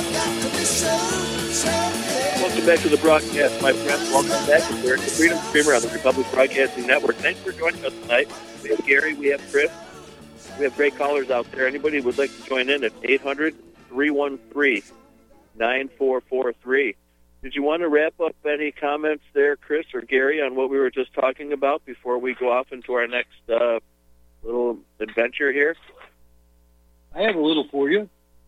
Welcome back to the broadcast, my friends. Welcome back. We're the Freedom Streamer on the Republic Broadcasting Network. Thanks for joining us tonight. We have Gary, we have Chris, we have great callers out there. Anybody would like to join in at 800-313-9443. Did you want to wrap up any comments there, Chris or Gary, on what we were just talking about before we go off into our next little adventure here? I have a little for you.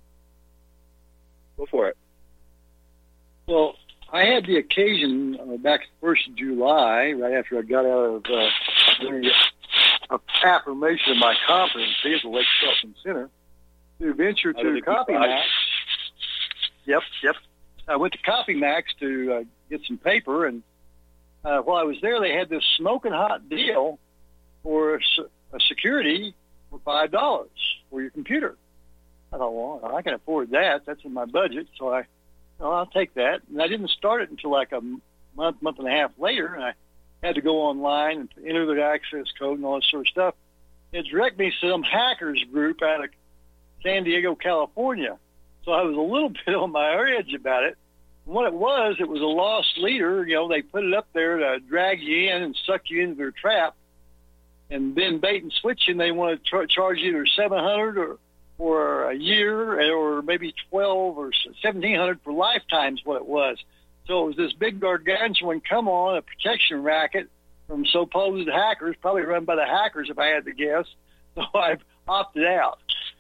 Go for it. Well, I had the occasion back the 1st of July, right after I got out of doing an affirmation of my competency as a Lake Shelton Center, to venture to CopyMax. Yep. I went to CopyMax to get some paper, and while I was there, they had this smoking hot deal for a security for $5 for your computer. I thought, well, I can afford that. That's in my budget, so I'll take that. And I didn't start it until like a month and a half later, and I had to go online and enter the access code and all this sort of stuff. It directed me to some hackers group out of San Diego, California. So I was a little bit on my edge about it. And what it was a lost leader. You know, they put it up there to drag you in and suck you into their trap. And then bait and switch, and they want to charge you either $700 or a year, or maybe $1,200 or $1,700 for lifetimes. What it was. So it was this big gargantuan come on, a protection racket from supposed hackers, probably run by the hackers if I had to guess. So I've opted out.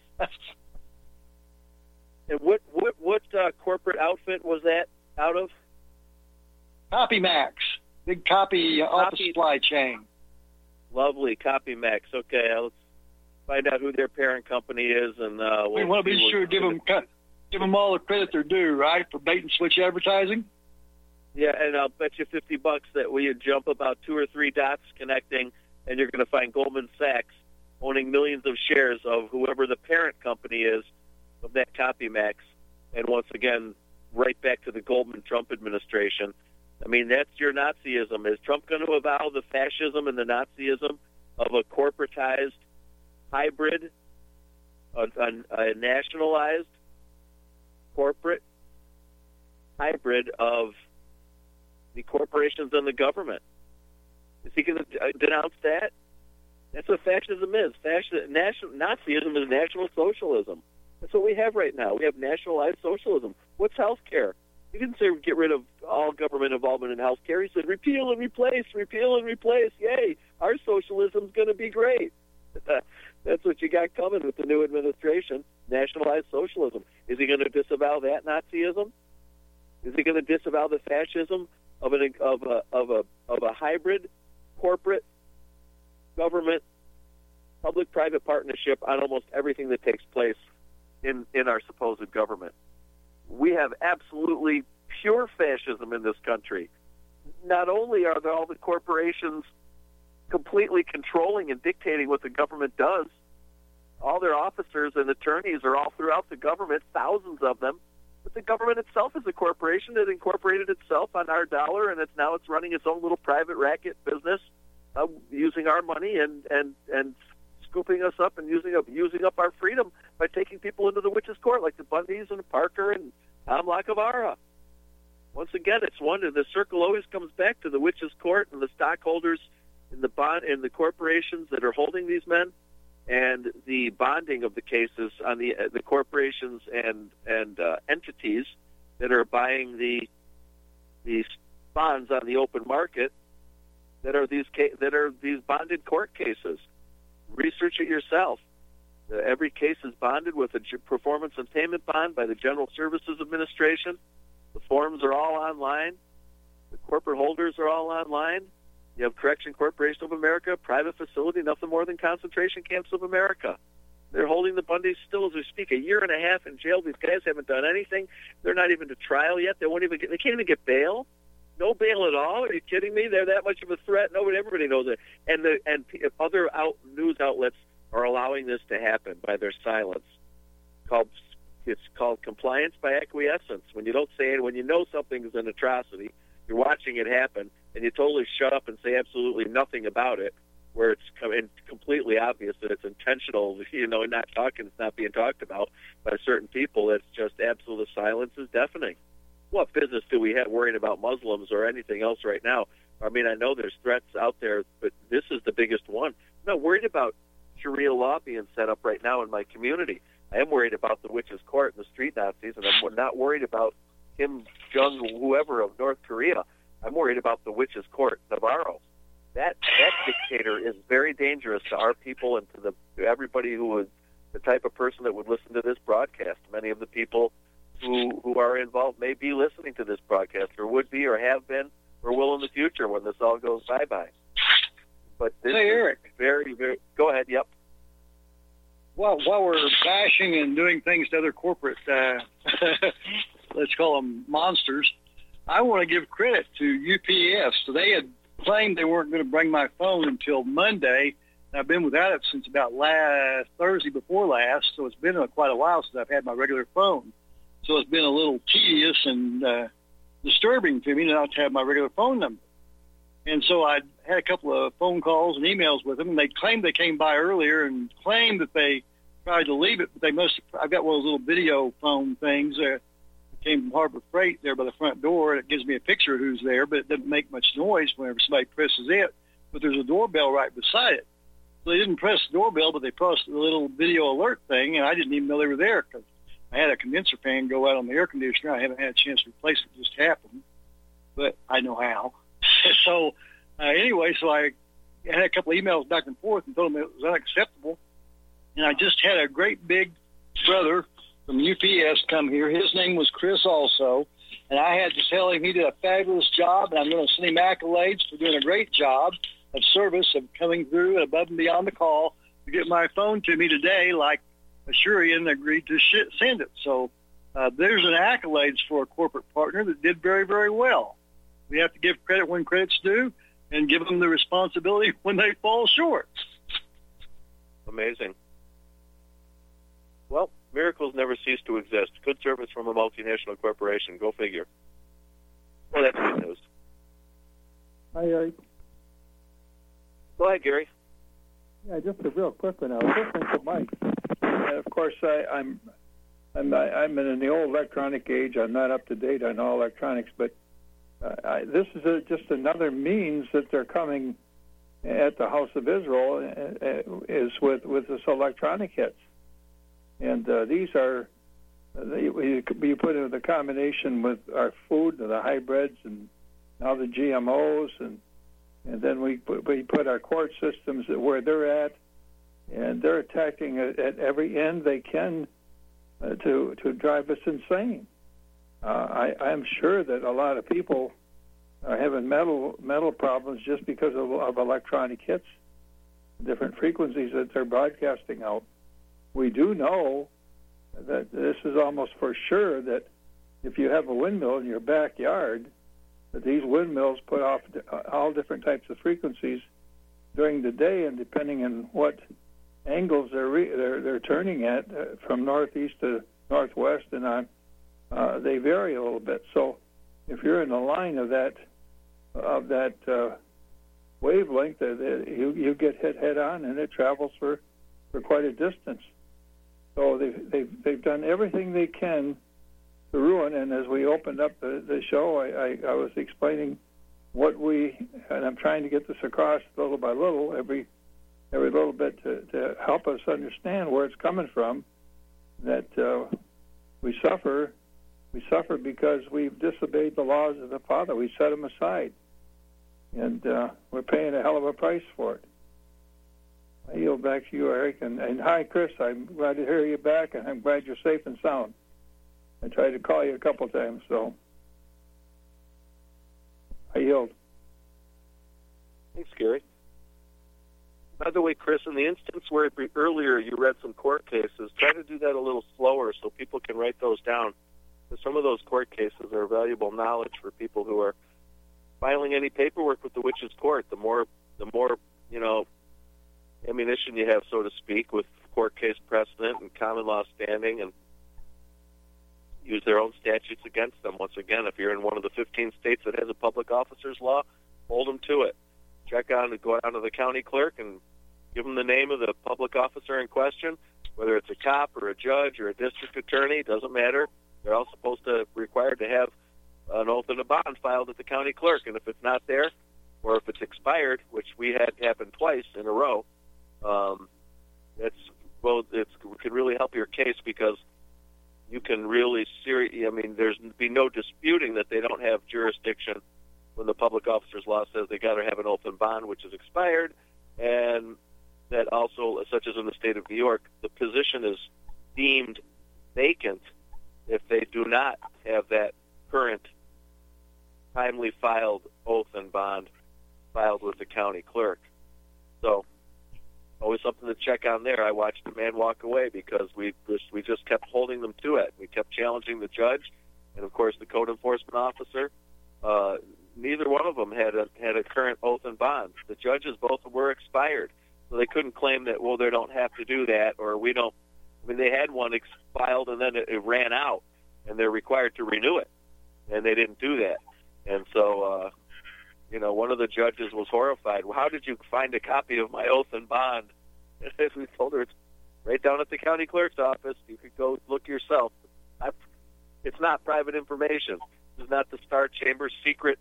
And what corporate outfit was that out of? CopyMax, big copy office supply chain. Lovely, CopyMax. Okay, let's find out who their parent company is, and we want to be sure to give them all the credit they're due, right, for bait and switch advertising. Yeah, and I'll bet you $50 that we jump about 2 or 3 dots connecting, and you're going to find Goldman Sachs owning millions of shares of whoever the parent company is of that CopyMax. And once again, right back to the Goldman-Trump administration. I mean, that's your Nazism. Is Trump going to avow the fascism and the Nazism of a corporatized hybrid, a nationalized corporate hybrid of the corporations and the government? Is he going to denounce that? That's what fascism is. Nazism is national socialism. That's what we have right now. We have nationalized socialism. What's health care? He didn't say get rid of all government involvement in health care. He said repeal and replace, Yay, our socialism's going to be great. That's what you got coming with the new administration, nationalized socialism. Is he going to disavow that Nazism? Is he going to disavow the fascism of a hybrid corporate government public-private partnership on almost everything that takes place in our supposed government? We have absolutely pure fascism in this country. Not only are there all the corporations completely controlling and dictating what the government does, all their officers and attorneys are all throughout the government, thousands of them, but the government itself is a corporation that incorporated itself on our dollar, and it's running its own little private racket business using our money and scooping us up and using up our freedom by taking people into the witches' court like the Bundys and Parker and Tom Lacavara. Once again, it's wonder the circle always comes back to the witches' court and the stockholders in the bond and the corporations that are holding these men, and the bonding of the cases on the corporations and entities that are buying these bonds on the open market that are these bonded court cases. Research it yourself. Every case is bonded with a performance and payment bond by the General Services Administration. The forms are all online. The corporate holders are all online. You have Correction Corporation of America, private facility, nothing more than concentration camps of America. They're holding the Bundys still as we speak. 1.5 years in jail. These guys haven't done anything. They're not even to trial yet. They can't even get bail. No bail at all. Are you kidding me? They're that much of a threat. Everybody knows it. And other news outlets are allowing this to happen by their silence. It's called compliance by acquiescence. When you don't say it, when you know something is an atrocity, you're watching it happen, and you totally shut up and say absolutely nothing about it. where it's completely obvious that it's intentional, not talking, it's not being talked about by certain people. It's just absolute silence is deafening. What business do we have worrying about Muslims or anything else right now? I mean, I know there's threats out there, but this is the biggest one. I'm not worried about Sharia law being set up right now in my community. I am worried about the witches' court and the street Nazis, and I'm not worried about Kim Jong, whoever of North Korea. I'm worried about the witches' court, Navarro. That dictator is very dangerous to our people and to everybody who is the type of person that would listen to this broadcast. Many of the people who are involved may be listening to this broadcast, or would be, or have been, or will in the future when this all goes bye-bye. But this hey, Eric. Is very, very... Go ahead, yep. While we're bashing and doing things to other corporate, let's call them monsters, I want to give credit to UPS. So they had claimed they weren't going to bring my phone until Monday. And I've been without it since about Thursday before last, so it's been quite a while since I've had my regular phone. So it's been a little tedious and disturbing to me not to have my regular phone number. And so I had a couple of phone calls and emails with them, and they claimed they came by earlier and claimed that they tried to leave it, but they must have, I've got one of those little video phone things that came from Harbor Freight there by the front door, and it gives me a picture of who's there, but it doesn't make much noise whenever somebody presses it, but there's a doorbell right beside it. So they didn't press the doorbell, but they pressed the little video alert thing, and I didn't even know they were there because I had a condenser fan go out on the air conditioner. I haven't had a chance to replace it. It just happened, but I know how. So anyway, so I had a couple of emails back and forth and told them it was unacceptable. And I just had a great big brother from UPS come here. His name was Chris also. And I had to tell him he did a fabulous job, and I'm going to send him accolades for doing a great job of service, of coming through and above and beyond the call to get my phone to me today, like Ashurian agreed to send it. So there's an accolades for a corporate partner that did very, very well. We have to give credit when credit's due and give them the responsibility when they fall short. Amazing. Well, miracles never cease to exist. Good service from a multinational corporation. Go figure. Well, that's good news. Hi, Eric. Go ahead, Gary. Yeah, just a real quick one. I was listening to Mike. And of course, I'm in the old electronic age. I'm not up to date on all electronics, but this is just another means that they're coming at the House of Israel is with this electronic hits. And these are, you put in the combination with our food, the hybrids, and now the GMOs, and then we put our court systems where they're at, and they're attacking at every end they can to drive us insane. I'm sure that a lot of people are having mental problems just because of electronic hits, different frequencies that they're broadcasting out. We do know that this is almost for sure that if you have a windmill in your backyard, that these windmills put off all different types of frequencies during the day, and depending on what angles they're turning at, from northeast to northwest and on, they vary a little bit. So if you're in the line of that wavelength, you get hit head on, and it travels for quite a distance. So they've done everything they can to ruin. And as we opened up the show, I was explaining and I'm trying to get this across little by little, every little bit to help us understand where it's coming from. That we suffer because we've disobeyed the laws of the Father. We set them aside, and we're paying a hell of a price for it. I yield back to you, Eric. And hi, Chris. I'm glad to hear you back, and I'm glad you're safe and sound. I tried to call you a couple times, so I yield. Thanks, Gary. By the way, Chris, in the instance where earlier you read some court cases, try to do that a little slower so people can write those down. Because some of those court cases are valuable knowledge for people who are filing any paperwork with the witches' court. The more ammunition you have, so to speak, with court case precedent and common law standing, and use their own statutes against them. Once again, if you're in one of the 15 states that has a public officers law, hold them to it. go down to the county clerk and give them the name of the public officer in question, whether it's a cop or a judge or a district attorney, doesn't matter. They're all required to have an oath and a bond filed at the county clerk. And if it's not there, or if it's expired, which we had happen twice in a row, it could really help your case, because you can really there's be no disputing that they don't have jurisdiction when the public officer's law says they got to have an oath and bond, which is expired, and that also, such as in the state of New York, the position is deemed vacant if they do not have that current timely filed oath and bond filed with the county clerk. So always something to check on there. I watched a man walk away because we just kept holding them to it. We kept challenging the judge and, of course, the code enforcement officer. Neither one of them had a current oath and bond. The judges both were expired, so they couldn't claim that, well, they don't have to do that, or we don't. I mean, they had one filed and then it ran out, and they're required to renew it, and they didn't do that. And so, one of the judges was horrified. Well, how did you find a copy of my oath and bond? And we told her it's right down at the county clerk's office. You could go look yourself. It's not private information. It's not the Star Chamber secret,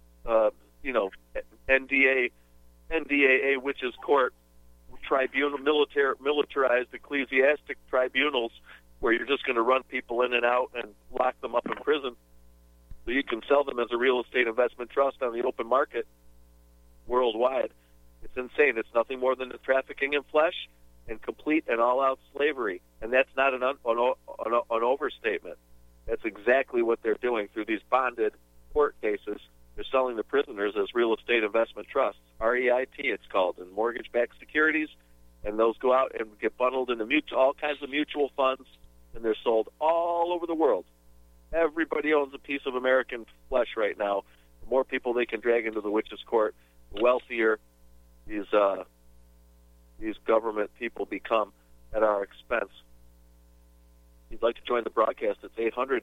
NDAA witches court tribunal, militarized ecclesiastic tribunals where you're just going to run people in and out and lock them up in prison so you can sell them as a real estate investment trust on the open market worldwide. It's insane. It's nothing more than the trafficking in flesh and complete and all-out slavery. And that's not an overstatement. That's exactly what they're doing through these bonded court cases. They're selling the prisoners as real estate investment trusts, REIT it's called, and mortgage-backed securities, and those go out and get bundled into all kinds of mutual funds, and they're sold all over the world. Everybody owns a piece of American flesh right now. The more people they can drag into the witches' court, the wealthier these government people become at our expense. If you'd like to join the broadcast, it's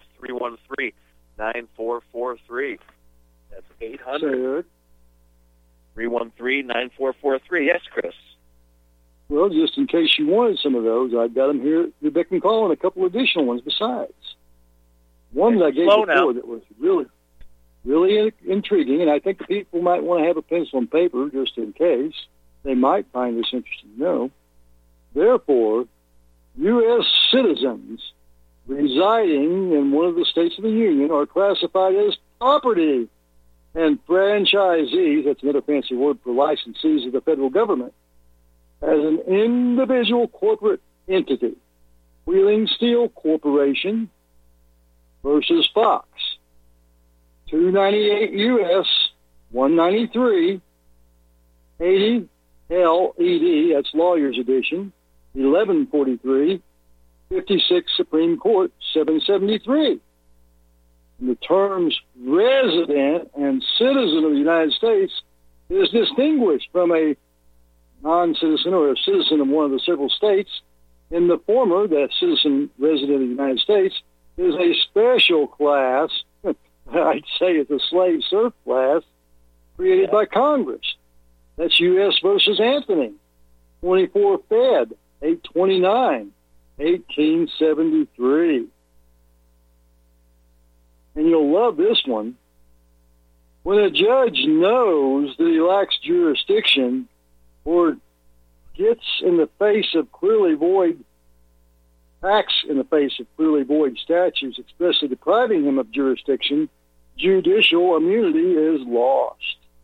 800-313-9443. That's 800-313-9443. Yes, Chris. Well, just in case you wanted some of those, I've got them here at your beck and call, and a couple additional ones besides. One that I gave before that was really, really intriguing, and I think the people might want to have a pencil and paper just in case. They might find this interesting to know. Therefore, U.S. citizens residing in one of the states of the Union are classified as property, and franchisees, that's another fancy word for licensees of the federal government, as an individual corporate entity. Wheeling Steel Corporation versus Fox. 298 U.S. 193 80 LED, that's Lawyer's Edition, 1143, 56 Supreme Court, 773. And the terms resident and citizen of the United States is distinguished from a non-citizen or a citizen of one of the several states. In the former, that citizen resident of the United States is a special class, I'd say it's a slave serf class, created by Congress. That's U.S. versus Anthony, 24 Fed, 829, 1873. And you'll love this one. When a judge knows that he lacks jurisdiction or gets in the face of clearly void, acts in the face of clearly void statutes expressly depriving him of jurisdiction, judicial immunity is lost.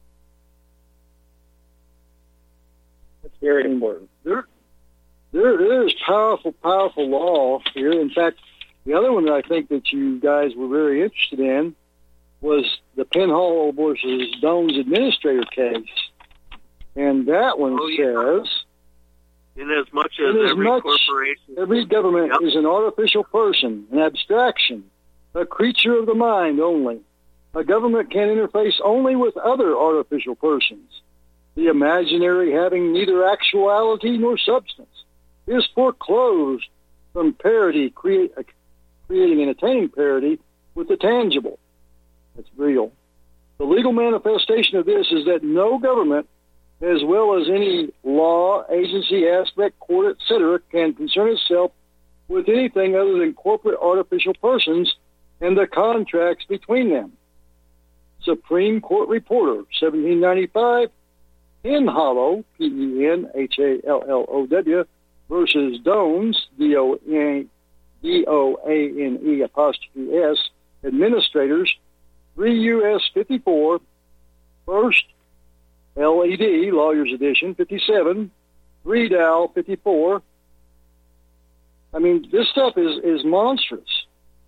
That's very important. There is powerful law here. In fact, the other one that I think that you guys were very interested in was the Penhall versus Doan's administrator case. And that one says, inasmuch as every corporation, every government is an artificial person, an abstraction, a creature of the mind only. A government can interface only with other artificial persons. The imaginary, having neither actuality nor substance, is foreclosed from parity, creating and attaining parity with the tangible. That's real. The legal manifestation of this is that no government as well as any law, agency, aspect, court, etc., can concern itself with anything other than corporate artificial persons and the contracts between them. Supreme Court Reporter, 1795, Penhallow, Penhallow, versus Doane, Doane', Administrators, 3 U.S. 54, First LED, Lawyers Edition, 57, Redal, 54. I mean, this stuff is monstrous.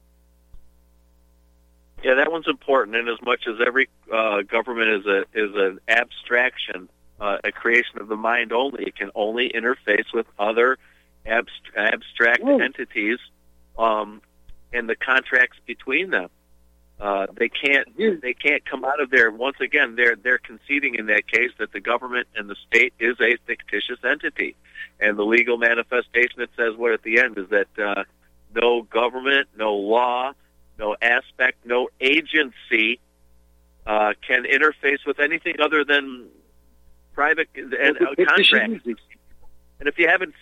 Yeah, that one's important. And as much as every government is an abstraction, a creation of the mind only, it can only interface with other abstract entities and the contracts between them. They can't come out of there. Once again, they're conceding in that case that the government and the state is a fictitious entity, and the legal manifestation that says what at the end is that no government, no law, no aspect, no agency can interface with anything other than private and contracts. And if you haven't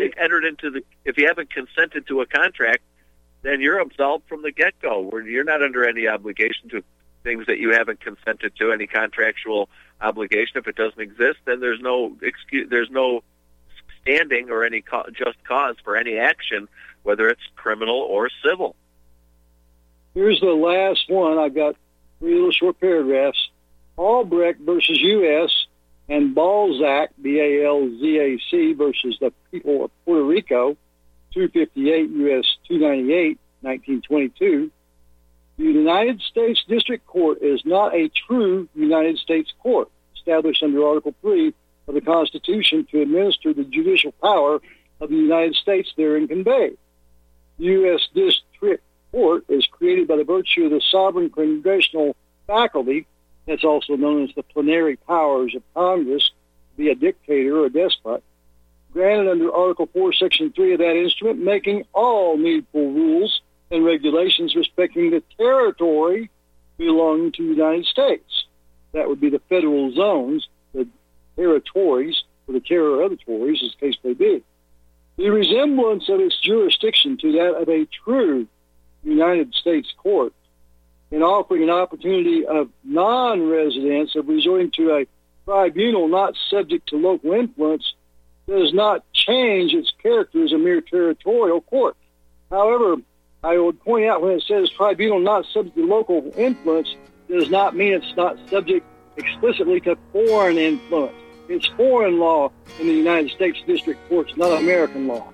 if you haven't consented to a contract, then you're absolved from the get-go. Where you're not under any obligation to things that you haven't consented to, any contractual obligation. If it doesn't exist, then there's no excuse, there's no standing or any just cause for any action, whether it's criminal or civil. Here's the last one. I've got 3 little short paragraphs. Albrecht versus U.S. and Balzac, B-A-L-Z-A-C, versus the people of Puerto Rico, 258 U.S. 298, 1922. The United States District Court is not a true United States court, established under Article 3 of the Constitution to administer the judicial power of the United States therein conveyed. The U.S. District Court is created by the virtue of the sovereign congressional faculty, that's also known as the plenary powers of Congress, to be a dictator or a despot, granted under Article 4, Section 3 of that instrument, making all needful rules and regulations respecting the territory belonging to the United States. That would be the federal zones, the territories, or the territories, as the case may be. The resemblance of its jurisdiction to that of a true United States court in offering an opportunity of non-residents of resorting to a tribunal not subject to local influence does not change its character as a mere territorial court. However, I would point out when it says tribunal not subject to local influence does not mean it's not subject explicitly to foreign influence. It's foreign law in the United States District Courts, not American law.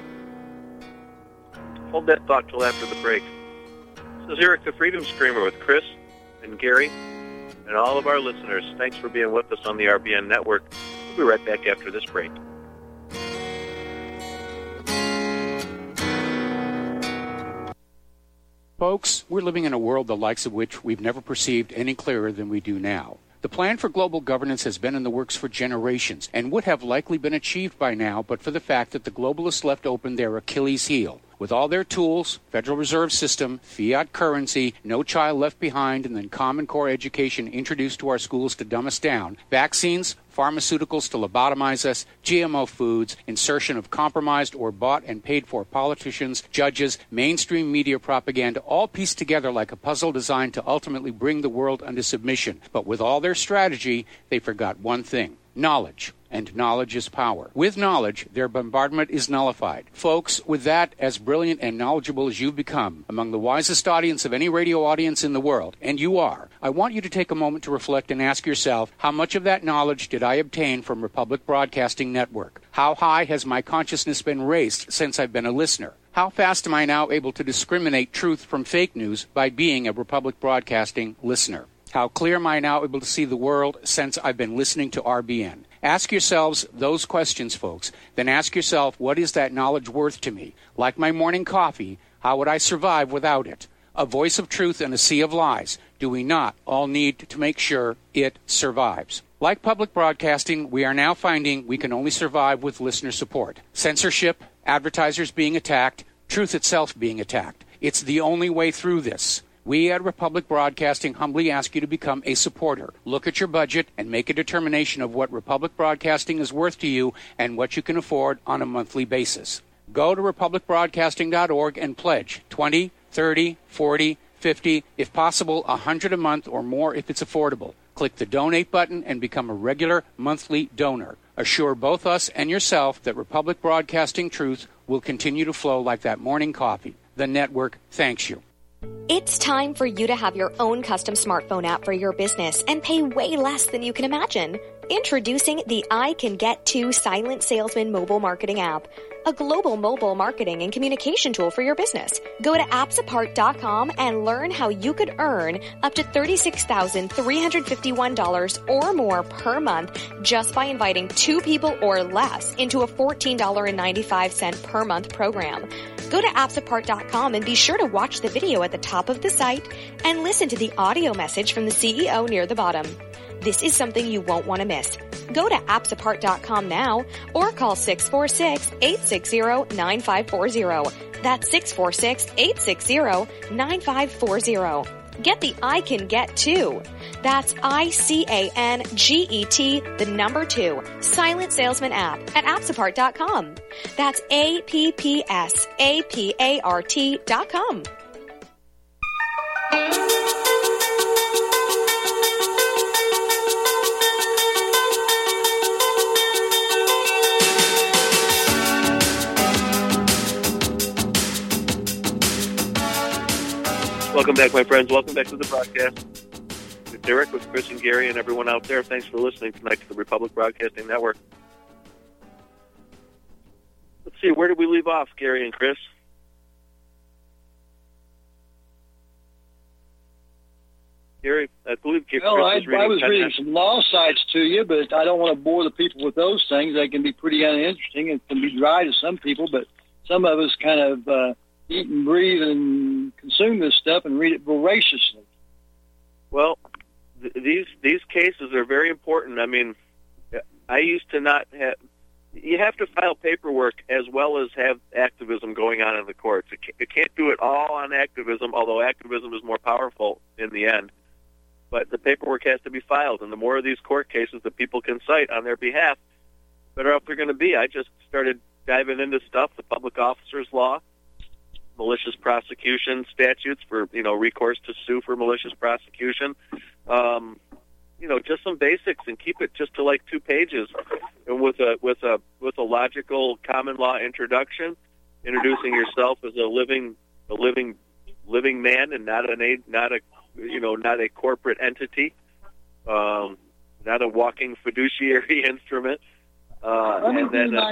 Hold that thought till after the break. This is Eric the Freedom Screamer with Chris and Gary and all of our listeners. Thanks for being with us on the RBN Network. We'll be right back after this break. Folks, we're living in a world the likes of which we've never perceived any clearer than we do now. The plan for global governance has been in the works for generations and would have likely been achieved by now but for the fact that the globalists left open their Achilles heel. With all their tools, Federal Reserve System, fiat currency, no child left behind, and then Common Core education introduced to our schools to dumb us down, vaccines, pharmaceuticals to lobotomize us, GMO foods, insertion of compromised or bought and paid for politicians, judges, mainstream media propaganda, all pieced together like a puzzle designed to ultimately bring the world under submission. But with all their strategy, they forgot one thing: knowledge. And knowledge is power. With knowledge, their bombardment is nullified. Folks, with that, as brilliant and knowledgeable as you've become, among the wisest audience of any radio audience in the world, and you are, I want you to take a moment to reflect and ask yourself, how much of that knowledge did I obtain from Republic Broadcasting Network? How high has my consciousness been raised since I've been a listener? How fast am I now able to discriminate truth from fake news by being a Republic Broadcasting listener? How clear am I now able to see the world since I've been listening to RBN? Ask yourselves those questions, folks. Then ask yourself, what is that knowledge worth to me? Like my morning coffee, how would I survive without it? A voice of truth in a sea of lies. Do we not all need to make sure it survives? Like public broadcasting, we are now finding we can only survive with listener support. Censorship, advertisers being attacked, truth itself being attacked. It's the only way through this. We at Republic Broadcasting humbly ask you to become a supporter. Look at your budget and make a determination of what Republic Broadcasting is worth to you and what you can afford on a monthly basis. Go to republicbroadcasting.org and pledge $20, $30, $40, $50, if possible, $100 a month or more if it's affordable. Click the donate button and become a regular monthly donor. Assure both us and yourself that Republic Broadcasting truth will continue to flow like that morning coffee. The network thanks you. It's time for you to have your own custom smartphone app for your business and pay way less than you can imagine. Introducing the I Can Get To Silent Salesman mobile marketing app, a global mobile marketing and communication tool for your business. Go to appsapart.com and learn how you could earn up to $36,351 or more per month just by inviting 2 people or less into a $14.95 per month program. Go to appsapart.com and be sure to watch the video at the top of the site and listen to the audio message from the CEO near the bottom. This is something you won't want to miss. Go to appsapart.com now or call 646-860-9540. That's 646-860-9540. Get the I Can Get To. That's ICANGET, the number 2, Silent Salesman app at appsapart.com. That's APPSAPART.com. Welcome back, my friends. Welcome back to the broadcast. It's Derek with Chris and Gary and everyone out there. Thanks for listening tonight to the Republic Broadcasting Network. Let's see, where did we leave off, Gary and Chris? Gary, I believe Chris I was reading some law sites to you, but I don't want to bore the people with those things. They can be pretty uninteresting. It can be dry to some people, but some of us kind of eat and breathe and consume this stuff and read it voraciously. Well, these cases are very important. I mean, I used to not have... You have to file paperwork as well as have activism going on in the courts. You can't do it all on activism, although activism is more powerful in the end. But the paperwork has to be filed, and the more of these court cases that people can cite on their behalf, the better off they're going to be. I just started diving into stuff, the public officers law, malicious prosecution statutes for, recourse to sue for malicious prosecution. Just some basics, and keep it just to like 2 pages, and with a logical common law introduction, introducing yourself as a living man and not a corporate entity, not a walking fiduciary instrument, and then a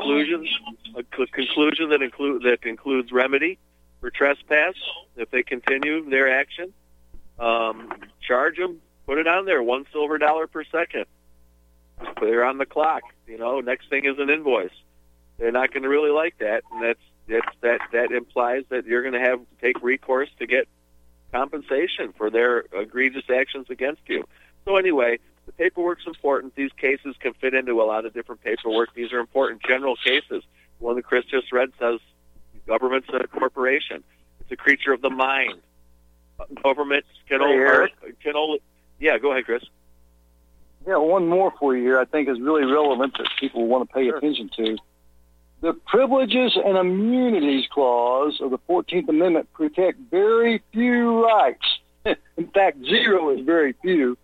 conclusion that includes remedy for trespass if they continue their action. Charge them. Put it on there, $1 silver per second. They're on the clock. Next thing is an invoice. They're not going to really like that, and that implies that you're going to take recourse to get compensation for their egregious actions against you. So anyway, the paperwork's important. These cases can fit into a lot of different paperwork. These are important general cases. The one that Chris just read says government's a corporation. It's a creature of the mind. Governments can only. Yeah, go ahead, Chris. Yeah, one more for you here I think is really relevant that people want to pay attention to. The Privileges and Immunities Clause of the 14th Amendment protect very few rights. In fact, 0 is very few,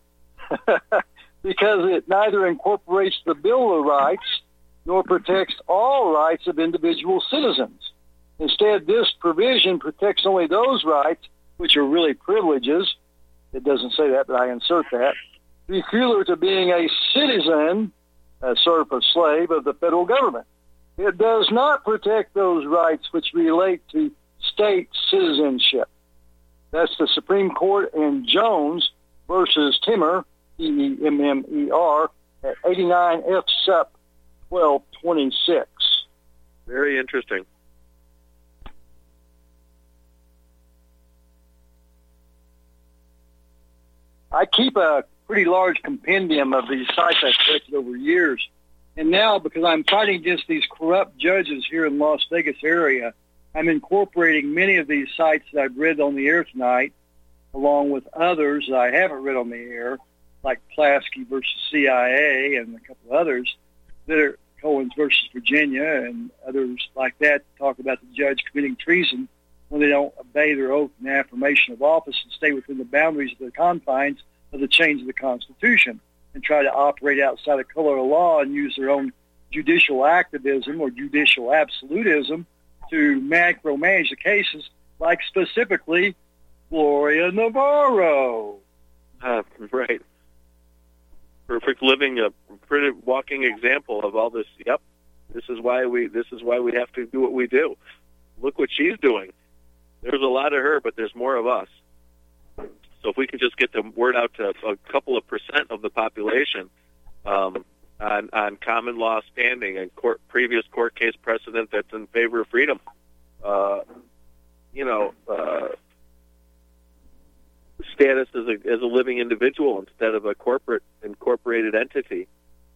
because it neither incorporates the Bill of Rights nor protects all rights of individual citizens. Instead, this provision protects only those rights which are really privileges. It doesn't say that, but I insert that. Peculiar to being a citizen, a sort of a slave of the federal government. It does not protect those rights which relate to state citizenship. That's the Supreme Court in Jones versus Timmer, Temmer, at 89 F. Sup. 1226. Very interesting. I keep a pretty large compendium of these sites I've collected over years. And now, because I'm fighting against these corrupt judges here in Las Vegas area, I'm incorporating many of these sites that I've read on the air tonight along with others that I haven't read on the air, like Plasky versus CIA and a couple of others, that are Cohen's versus Virginia and others like that, talk about the judge committing treason when they don't obey their oath and affirmation of office and stay within the boundaries of the confines of the chains of the Constitution and try to operate outside the color of law and use their own judicial activism or judicial absolutism to micromanage the cases, like specifically Gloria Navarro. Right. Perfect living, a pretty walking example of all this. Yep. This is why we have to do what we do. Look what she's doing. There's a lot of her, but there's more of us. So if we can just get the word out to a couple of % of the population on common law standing and previous court case precedent that's in favor of freedom, status as a living individual instead of a incorporated entity.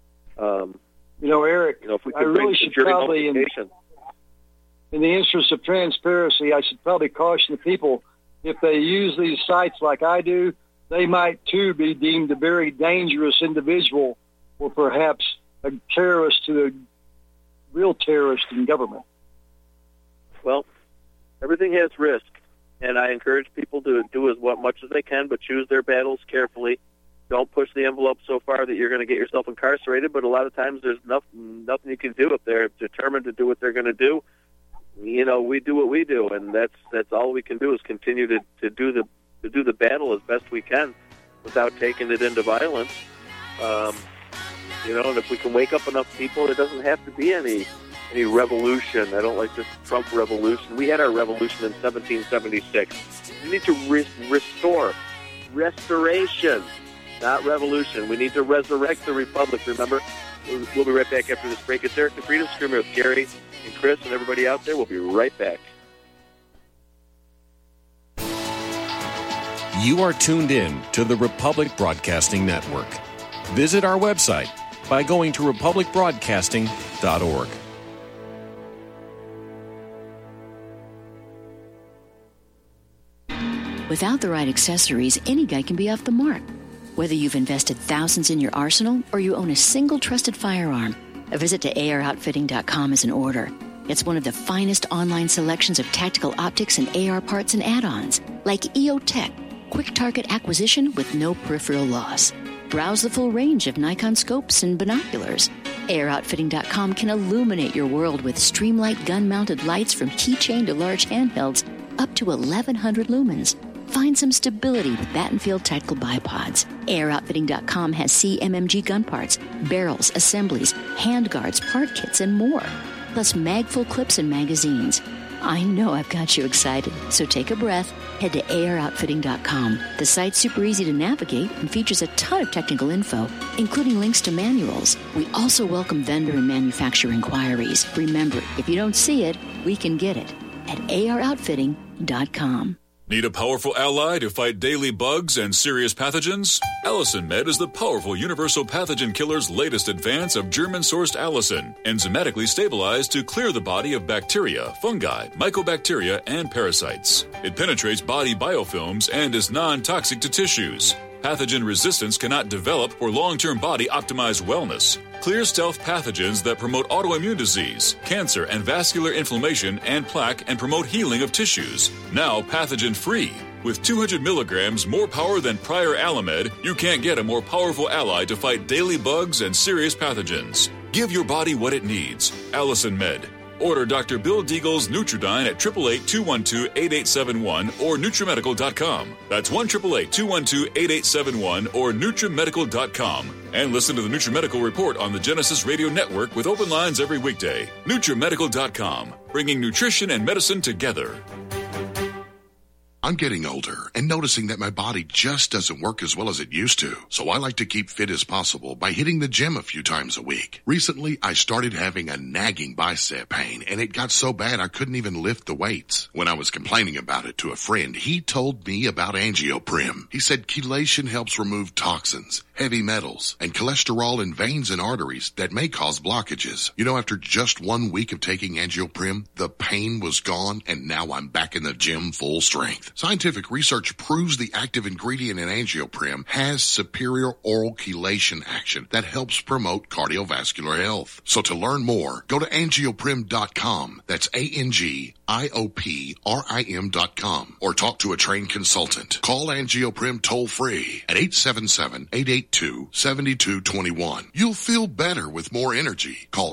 Eric, if we I really should probably, in the interest of transparency, I should probably caution the people, if they use these sites like I do, they might too be deemed a very dangerous individual or perhaps a terrorist to the real terrorist in government. Well, everything has risk, and I encourage people to do as much as they can, but choose their battles carefully. Don't push the envelope so far that you're going to get yourself incarcerated, but a lot of times there's nothing you can do if they're determined to do what they're going to do. We do what we do, and that's all we can do is continue to do the battle as best we can without taking it into violence. And if we can wake up enough people, it doesn't have to be any revolution. I don't like this Trump revolution. We had our revolution in 1776. We need to restore. Restoration, not revolution. We need to resurrect the republic, remember? We'll be right back after this break. It's Eric the Freedom Screamer with Gary and Chris and everybody out there. We'll be right back. You are tuned in to the Republic Broadcasting Network. Visit our website by going to republicbroadcasting.org. Without the right accessories, any guy can be off the mark. Whether you've invested thousands in your arsenal or you own a single trusted firearm, a visit to AROutfitting.com is in order. It's one of the finest online selections of tactical optics and AR parts and add-ons, like EOTech, quick target acquisition with no peripheral loss. Browse the full range of Nikon scopes and binoculars. AROutfitting.com can illuminate your world with Streamlight gun-mounted lights from keychain to large handhelds up to 1,100 lumens. Find some stability with Battenfield Tactical Bipods. AROutfitting.com has CMMG gun parts, barrels, assemblies, handguards, part kits, and more. Plus mag-full clips and magazines. I know I've got you excited, so take a breath. Head to AROutfitting.com. The site's super easy to navigate and features a ton of technical info, including links to manuals. We also welcome vendor and manufacturer inquiries. Remember, if you don't see it, we can get it at AROutfitting.com. Need a powerful ally to fight daily bugs and serious pathogens? Allicin Med is the powerful universal pathogen killer's latest advance of German-sourced allicin, enzymatically stabilized to clear the body of bacteria, fungi, mycobacteria, and parasites. It penetrates body biofilms and is non-toxic to tissues. Pathogen resistance cannot develop for long-term body-optimized wellness. Clear stealth pathogens that promote autoimmune disease, cancer and vascular inflammation and plaque and promote healing of tissues. Now pathogen-free. With 200 milligrams more power than prior Alamed, you can't get a more powerful ally to fight daily bugs and serious pathogens. Give your body what it needs. Allicin Med. Order Dr. Bill Deagle's Nutridyne at 888-212-8871 or NutriMedical.com. That's 1-888-212-8871 or NutriMedical.com. And listen to the NutriMedical Report on the Genesis Radio Network with open lines every weekday. NutriMedical.com, bringing nutrition and medicine together. I'm getting older and noticing that my body just doesn't work as well as it used to. So I like to keep fit as possible by hitting the gym a few times a week. Recently, I started having a nagging bicep pain, and it got so bad I couldn't even lift the weights. When I was complaining about it to a friend, he told me about Angioprim. He said chelation helps remove toxins, heavy metals, and cholesterol in veins and arteries that may cause blockages. You know, after just 1 week of taking Angioprim, the pain was gone, and now I'm back in the gym full strength. teeth. Scientific research proves the active ingredient in Angioprim has superior oral chelation action that helps promote cardiovascular health. So to learn more, go to angioprim.com. That's ANGIOPRIM.com, or talk to a trained consultant. Call Angioprim toll-free at 877-882-7221. You'll feel better with more energy. Call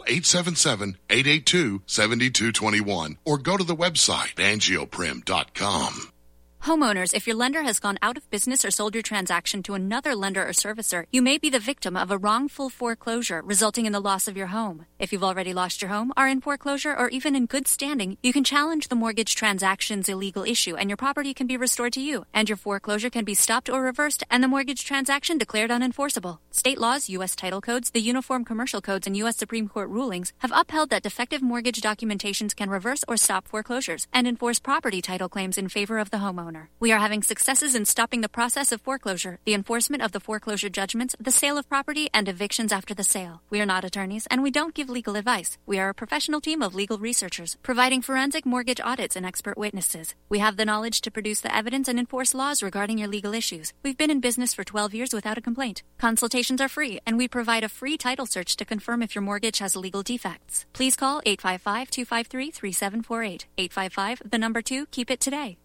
877-882-7221 or go to the website angioprim.com. Homeowners, if your lender has gone out of business or sold your transaction to another lender or servicer, you may be the victim of a wrongful foreclosure resulting in the loss of your home. If you've already lost your home, are in foreclosure, or even in good standing, you can challenge the mortgage transaction's illegal issue and your property can be restored to you, and your foreclosure can be stopped or reversed and the mortgage transaction declared unenforceable. State laws, U.S. title codes, the Uniform Commercial Codes, and U.S. Supreme Court rulings have upheld that defective mortgage documentations can reverse or stop foreclosures and enforce property title claims in favor of the homeowner. We are having successes in stopping the process of foreclosure, the enforcement of the foreclosure judgments, the sale of property, and evictions after the sale. We are not attorneys, and we don't give legal advice. We are a professional team of legal researchers, providing forensic mortgage audits and expert witnesses. We have the knowledge to produce the evidence and enforce laws regarding your legal issues. We've been in business for 12 years without a complaint. Consultations are free, and we provide a free title search to confirm if your mortgage has legal defects. Please call 855-253-3748. 855, 2, keep it today.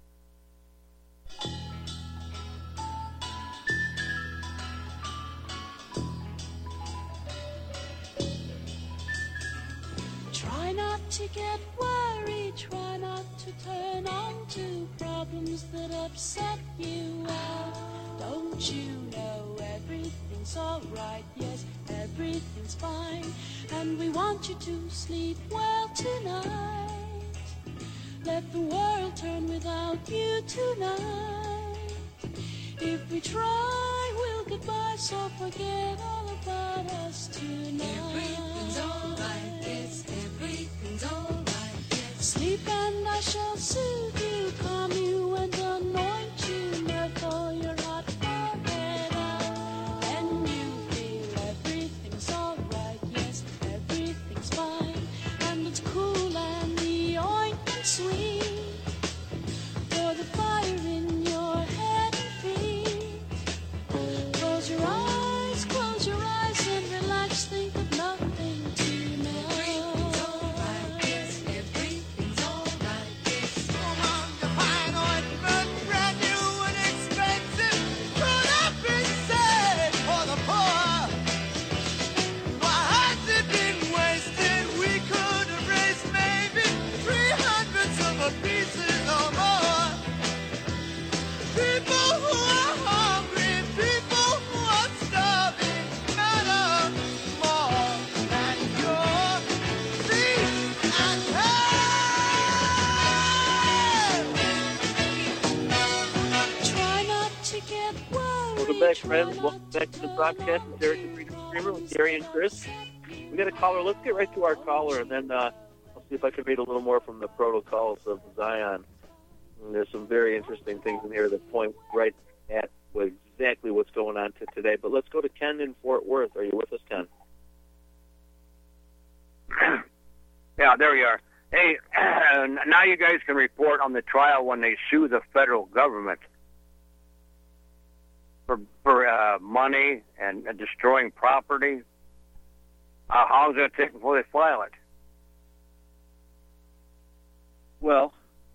Try not to get worried, try not to turn on to problems that upset you. Don't you know everything's alright? Yes, everything's fine, and we want you to sleep well tonight. Let the world turn without you tonight. If we try, we'll get by, so forget all about us tonight. Everything's alright, yes, everything's alright, yes. Sleep and I shall soothe you, calm you and anoint you, melt all your hot forehead out. Then you feel everything's alright, yes, everything's fine, and it's cool and the ointment sweet for the fire in your head and feet. Close your eyes and relax, think of nothing tonight. Everything's alright, yes, everything's alright, yes. The fine ointment, brand new and expensive, could have been saved for the poor. Why has it been wasted? We could have raised maybe 300 silver pieces or more. People who are hungry, people who are starving, matter more than your feet and head. Try not to get worried. Welcome back, friends. Welcome back to the broadcast with Derek the Freedom Screamer with Gary and Chris. We got a caller. Let's get right to our caller, and then I'll see if I can read a little more from the protocols of Zion. And there's some very interesting things in here that point right at exactly what's going on today. But let's go to Ken in Fort Worth. Are you with us, Ken? Yeah, there we are. Hey, now you guys can report on the trial when they sue the federal government for money and destroying property. How long is it going to take before they file it? Well,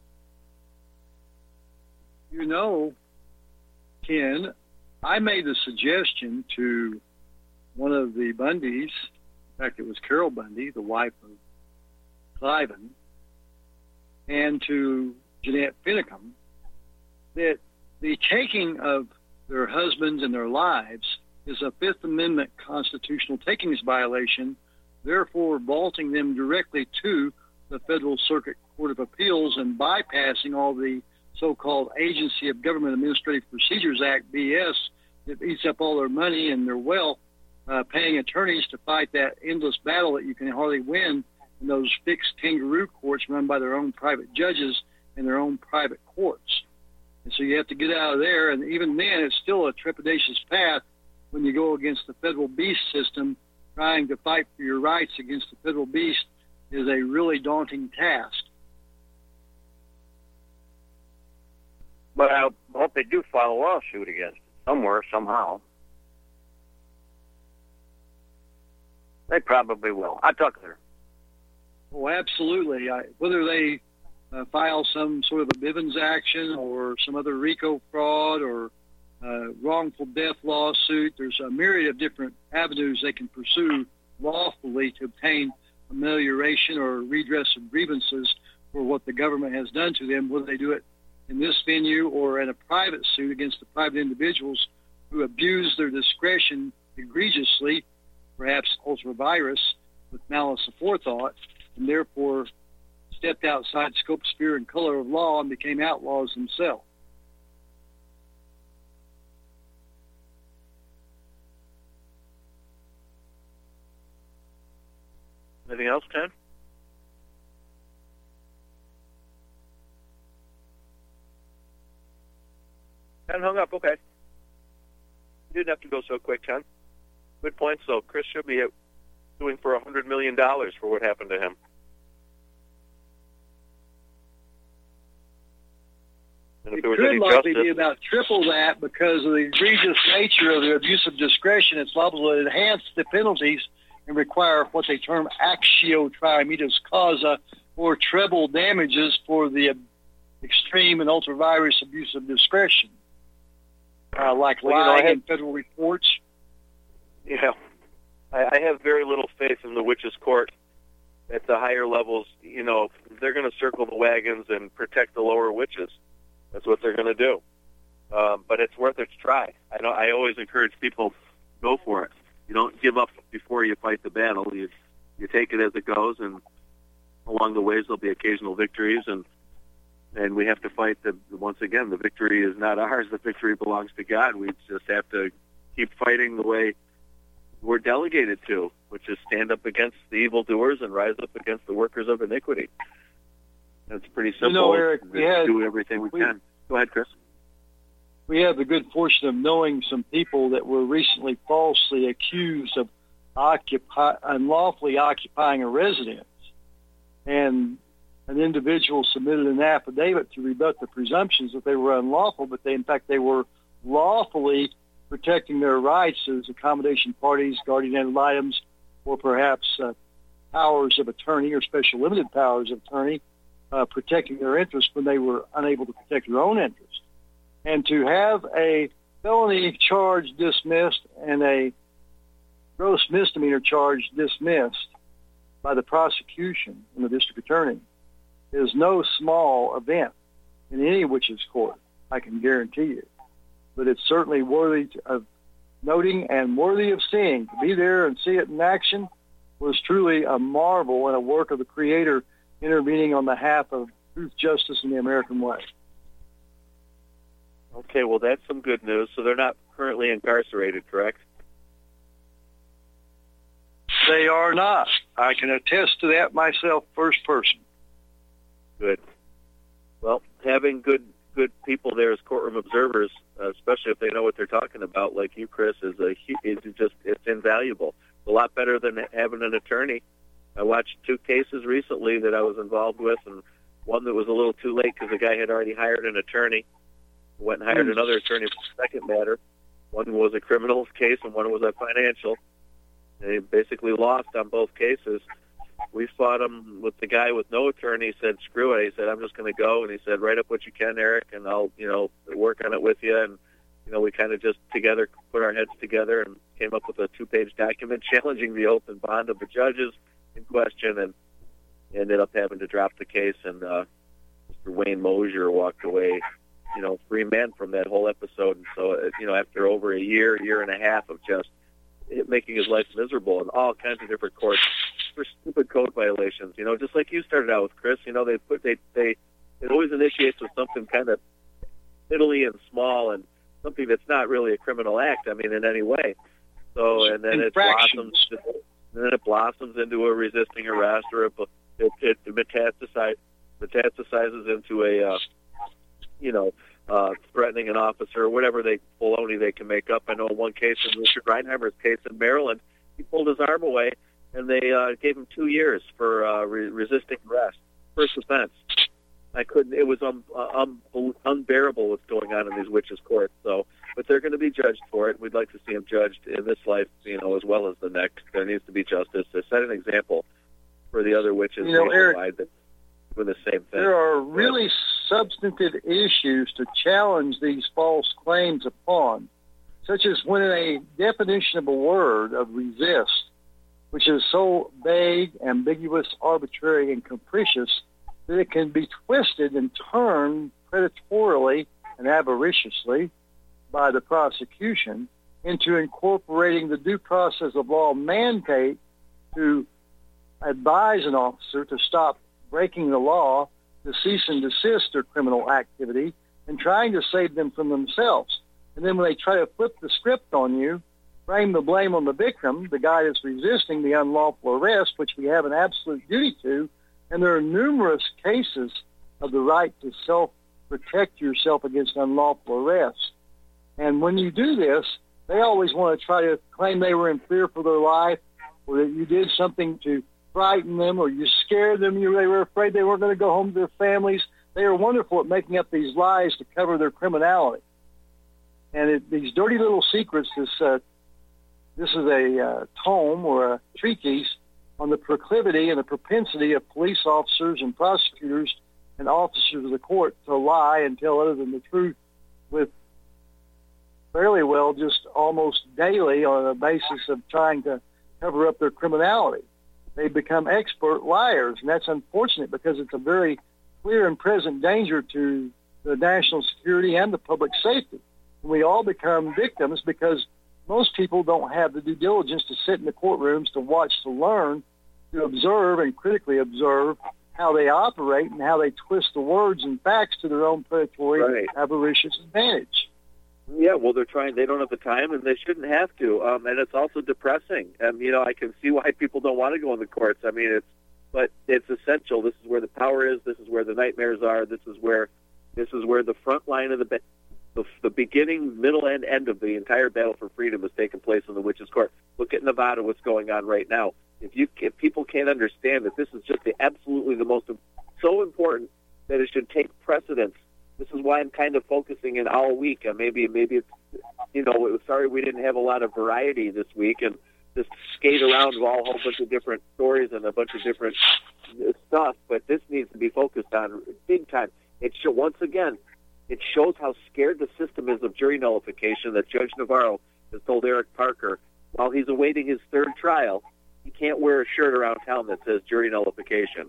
you know, Ken, I made the suggestion to one of the Bundys, in fact, it was Carol Bundy, the wife of Cliven, and to Jeanette Finicum, that the taking of their husbands and their lives is a Fifth Amendment constitutional takings violation, therefore vaulting them directly to the Federal Circuit Court of Appeals and bypassing all the so-called Agency of Government Administrative Procedures Act BS that eats up all their money and their wealth, paying attorneys to fight that endless battle that you can hardly win in those fixed kangaroo courts run by their own private judges and their own private courts. And so you have to get out of there, and even then it's still a trepidatious path when you go against the federal beast system. Trying to fight for your rights against the federal beast is a really daunting task. But I hope they do file a lawsuit against it somewhere, somehow. They probably will. I'll talk to her. Oh, absolutely. Whether they file some sort of a Bivens action or some other RICO fraud or wrongful death lawsuit, there's a myriad of different avenues they can pursue lawfully to obtain amelioration or redress of grievances for what the government has done to them, whether they do it in this venue or in a private suit against the private individuals who abuse their discretion egregiously, perhaps ultra virus, with malice aforethought, and therefore stepped outside scope, sphere, and color of law and became outlaws themselves. Anything else, Ken? Ken hung up. Okay. You didn't have to go so quick, Ken. Good points, though. Chris should be suing for $100 million for what happened to him. And if there was could any likely justice, be about triple that because of the egregious nature of the abuse of discretion. It's liable to enhance the penalties and require what they term actio trimetus causa, or treble damages for the extreme and ultra-virus abuse of discretion, like lying in federal reports. Yeah. I have very little faith in the witches' court at the higher levels. You know, they're going to circle the wagons and protect the lower witches. That's what they're going to do. But it's worth its try. I always encourage people, go for it. You don't give up before you fight the battle. You take it as it goes, and along the ways there'll be occasional victories, and we have to fight once again, the victory is not ours. The victory belongs to God. We just have to keep fighting the way we're delegated to, which is stand up against the evildoers and rise up against the workers of iniquity. That's pretty simple. You know, Eric, we do everything we can. Go ahead, Chris. We have the good fortune of knowing some people that were recently falsely accused of unlawfully occupying a residence. And an individual submitted an affidavit to rebut the presumptions that they were unlawful, but in fact they were lawfully protecting their rights as accommodation parties, guardian ad litems, or perhaps powers of attorney or special limited powers of attorney, protecting their interests when they were unable to protect their own interests. And to have a felony charge dismissed and a gross misdemeanor charge dismissed by the prosecution and the district attorney is no small event in any witch's court, I can guarantee you. But it's certainly worthy of noting and worthy of seeing. To be there and see it in action was truly a marvel and a work of the Creator intervening on behalf of truth, justice, and the American way. Okay, well, that's some good news. So they're not currently incarcerated, correct? They are not. I can attest to that myself, first person. Good. Well, having good people there as courtroom observers, especially if they know what they're talking about, like you, Chris, it's invaluable. It's a lot better than having an attorney. I watched 2 cases recently that I was involved with, and one that was a little too late because the guy had already hired an attorney. Went and hired another attorney for the second matter. One was a criminal case and one was a financial. They basically lost on both cases. We fought him with the guy with no attorney. He said, screw it. He said, I'm just going to go. And he said, write up what you can, Eric, and I'll, work on it with you. And, we kind of just together put our heads together and came up with a 2-page document challenging the oath and bond of the judges in question, and ended up having to drop the case. And Mr. Wayne Mosier walked away, free man from that whole episode. And so, after over a year and a half of just making his life miserable in all kinds of different courts for stupid code violations, just like you started out with, Chris, it always initiates with something kind of fiddly and small and something that's not really a criminal act, in any way. So, and then it blossoms into a resisting arrest, or it metastasizes into a, threatening an officer, or whatever baloney they can make up. I know in one case, in Richard Reinheimer's case in Maryland, he pulled his arm away, and they gave him 2 years for resisting arrest, first offense. I couldn't. It was unbearable what's going on in these witches' courts. So, but they're going to be judged for it. We'd like to see them judged in this life, as well as the next. There needs to be justice to set an example for the other witches nationwide that do the same thing. There are really substantive issues to challenge these false claims upon, such as when a definition of a word, of resist, which is so vague, ambiguous, arbitrary, and capricious that it can be twisted and turned predatorily and avariciously by the prosecution into incorporating the due process of law mandate to advise an officer to stop breaking the law, to cease and desist their criminal activity, and trying to save them from themselves. And then when they try to flip the script on you, blame the blame on the victim, the guy that's resisting the unlawful arrest, which we have an absolute duty to, and there are numerous cases of the right to self-protect yourself against unlawful arrest. And when you do this, they always want to try to claim they were in fear for their life, or that you did something to frighten them, or you scared them, they were afraid they weren't going to go home to their families. They are wonderful at making up these lies to cover their criminality. And these dirty little secrets, this is a tome or a treatise on the proclivity and the propensity of police officers and prosecutors and officers of the court to lie and tell other than the truth with fairly well just almost daily on a basis of trying to cover up their criminality. They become expert liars, and that's unfortunate because it's a very clear and present danger to the national security and the public safety. And we all become victims because most people don't have the due diligence to sit in the courtrooms, to watch, to learn, to observe and critically observe how they operate and how they twist the words and facts to their own predatory, avaricious advantage. Yeah, well, they're trying. They don't have the time, and they shouldn't have to. And it's also depressing. I can see why people don't want to go in the courts. But it's essential. This is where the power is. This is where the nightmares are. This is where the front line of the beginning, middle, and end of the entire battle for freedom has taken place in the witches' court. Look at Nevada, what's going on right now. If people can't understand that this is just absolutely the most so important that it should take precedence. This is why I'm kind of focusing in all week. Maybe it's sorry we didn't have a lot of variety this week and just skate around with a whole bunch of different stories and a bunch of different stuff. But this needs to be focused on big time. Once again, it shows how scared the system is of jury nullification that Judge Navarro has told Eric Parker while he's awaiting his third trial, he can't wear a shirt around town that says jury nullification.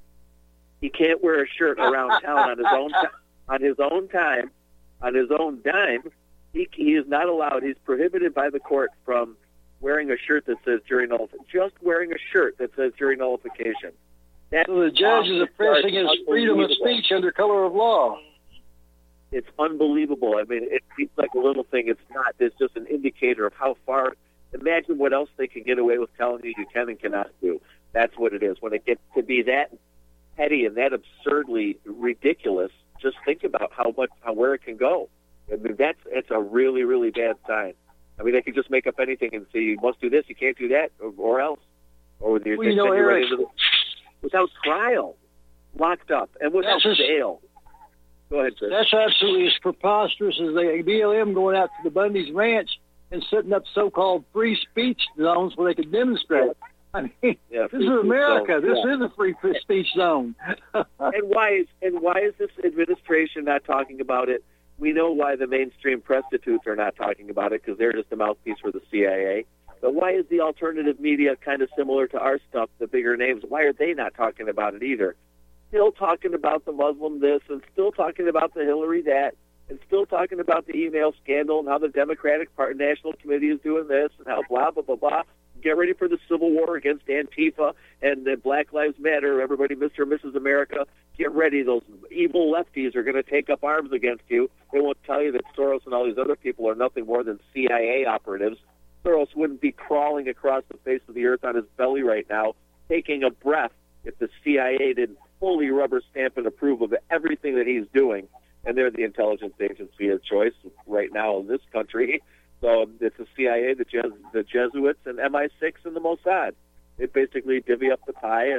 He can't wear a shirt around town on his own time, on his own dime. He is not allowed. He's prohibited by the court from wearing a shirt that says jury nullification. Just wearing a shirt that says jury nullification. So the judge is oppressing his freedom of speech under color of law. It's unbelievable. It seems like a little thing. It's not. It's just an indicator of how far. Imagine what else they can get away with telling you can and cannot do. That's what it is. When it gets to be that petty and that absurdly ridiculous, just think about where it can go. It's a really, really bad sign. They could just make up anything and say you must do this, you can't do that, or else, or Eric, without trial, locked up, and without bail. Go ahead, Chris. That's absolutely as preposterous as the BLM going out to the Bundy's ranch and setting up so-called free speech zones where they could demonstrate. This is America. This is a free speech zone. and why is this administration not talking about it? We know why the mainstream prostitutes are not talking about it because they're just a mouthpiece for the CIA. But why is the alternative media kind of similar to our stuff, the bigger names? Why are they not talking about it either? Still talking about the Muslim this and still talking about the Hillary that and still talking about the email scandal and how the Democratic Party National Committee is doing this and how blah, blah, blah, blah. Get ready for the civil war against Antifa and the Black Lives Matter. Everybody, Mr. and Mrs. America, get ready. Those evil lefties are going to take up arms against you. They won't tell you that Soros and all these other people are nothing more than CIA operatives. Soros wouldn't be crawling across the face of the earth on his belly right now, taking a breath if the CIA didn't fully rubber stamp and approve of everything that he's doing. And they're the intelligence agency of choice right now in this country. So it's the CIA, the Jesuits, and MI6 and the Mossad. They basically divvy up the pie and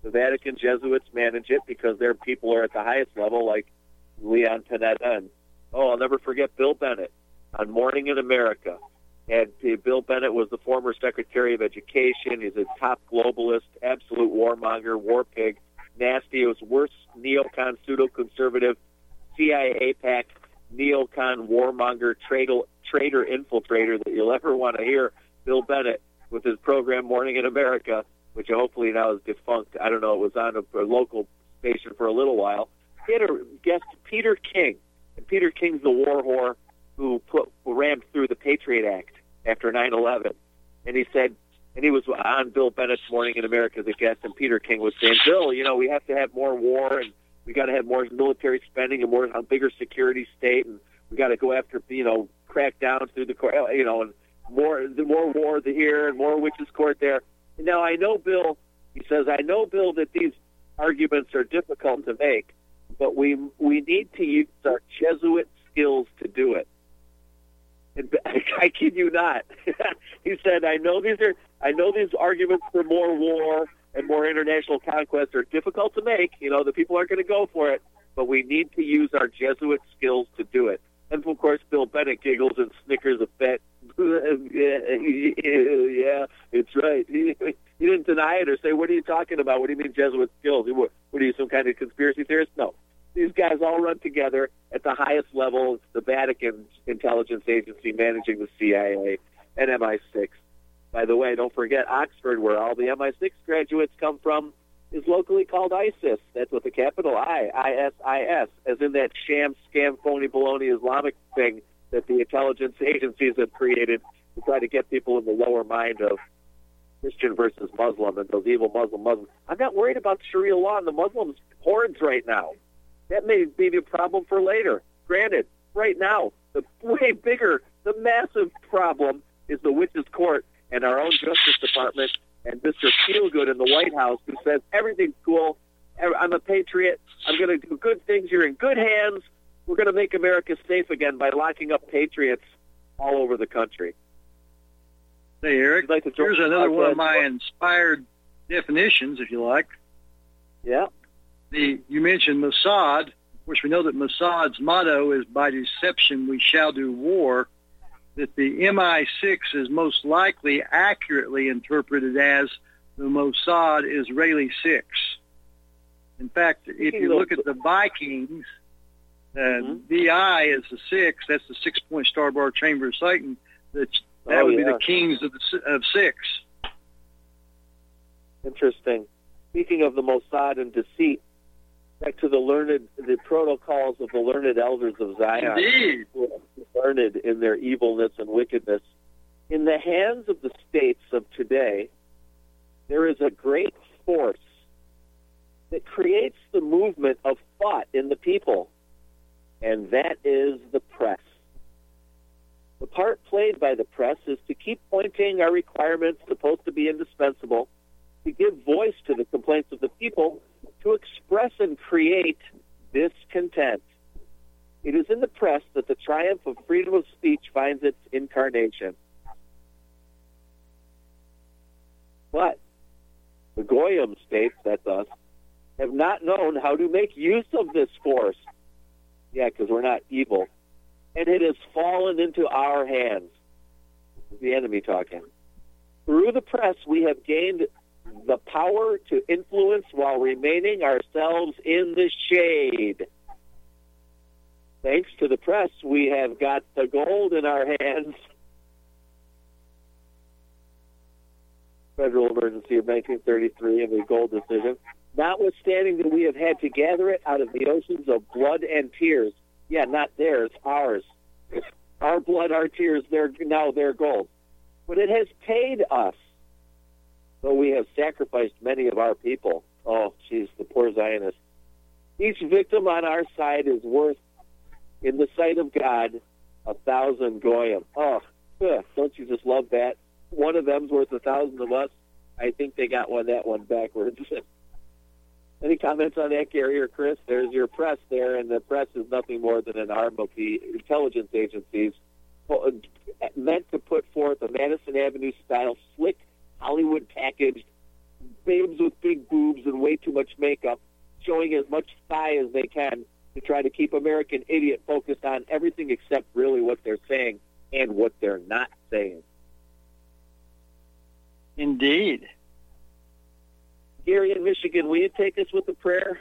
The Vatican Jesuits manage it because their people are at the highest level, like Leon Panetta. And, I'll never forget Bill Bennett on Morning in America. And Bill Bennett was the former Secretary of Education. He's a top globalist, absolute warmonger, war pig, nasty. It was worst neocon, pseudo-conservative, CIA APAC, neocon, warmonger, traitor infiltrator that you'll ever want to hear. Bill Bennett with his program Morning in America, which hopefully now is defunct. I don't know. It was on a local station for a little while. He had a guest, Peter King. And Peter King's the war whore who rammed through the Patriot Act after 9/11. And he said, and he was on Bill Bennett's Morning in America as a guest, and Peter King was saying, Bill, we have to have more war, and we got to have more military spending and a bigger security state, and we got to go after, crack down through the court, and more war here and more witches court there. And now I know Bill, he says, I know, Bill, that these arguments are difficult to make, but we need to use our Jesuit skills to do it. And I kid you not. He said, I know these arguments for more war and more international conquest are difficult to make. The people aren't going to go for it, but we need to use our Jesuit skills to do it. And of course, Bill Bennett giggles and snickers a bit. Yeah, it's right. He didn't deny it or say, what are you talking about? What do you mean Jesuit skills? What are you, some kind of conspiracy theorist? No. These guys all run together at the highest level. It's the Vatican intelligence agency managing the CIA and MI6. By the way, don't forget Oxford, where all the MI6 graduates come from, is locally called ISIS. That's with a capital I, ISIS, as in that sham, scam, phony, baloney Islamic thing that the intelligence agencies have created to try to get people in the lower mind of Christian versus Muslim and those evil Muslims. I'm not worried about Sharia law and the Muslims' hordes right now. That may be the problem for later. Granted, right now, the way bigger, the massive problem is the witches' court and our own Justice Department and Mr. Feelgood in the White House, who says everything's cool, I'm a patriot, I'm going to do good things, you're in good hands, we're going to make America safe again by locking up patriots all over the country. Hey, Eric, here's another one of my inspired definitions, if you like. Yeah. You mentioned Mossad. Of course, we know that Mossad's motto is, by deception we shall do war, that the MI6 is most likely accurately interpreted as the Mossad Israeli 6. In fact, if you look at the Vikings, VI is the 6. That's the 6-point starboard chamber of Satan. That would be the kings of 6. Interesting. Speaking of the Mossad and deceit, back to the protocols of the learned elders of Zion. Indeed. Learned in their evilness and wickedness. In the hands of the states of today, there is a great force that creates the movement of thought in the people, and that is the press. The part played by the press is to keep pointing our requirements, supposed to be indispensable, to give voice to the complaints of the people, to express and create discontent. It is in the press that the triumph of freedom of speech finds its incarnation. But the Goyim states, that's us, have not known how to make use of this force. Yeah, because we're not evil. And it has fallen into our hands. This is the enemy talking. Through the press, we have gained the power to influence while remaining ourselves in the shade. Thanks to the press, we have got the gold in our hands. Federal emergency of 1933 and the gold decision. Notwithstanding that we have had to gather it out of the oceans of blood and tears. Yeah, not theirs, ours. Our blood, our tears, now their gold. But it has paid us. Though we have sacrificed many of our people. Oh, geez, the poor Zionists. Each victim on our side is worth, in the sight of God, 1,000 Goyim. Oh, don't you just love that? One of them's worth 1,000 of us. I think they got that one backwards. Any comments on that, Gary or Chris? There's your press there, and the press is nothing more than an arm of the intelligence agencies meant to put forth a Madison Avenue-style, slick, Hollywood-packaged babes with big boobs and way too much makeup, showing as much thigh as they can to try to keep American idiot focused on everything except really what they're saying and what they're not saying. Indeed. Gary in Michigan, will you take us with a prayer?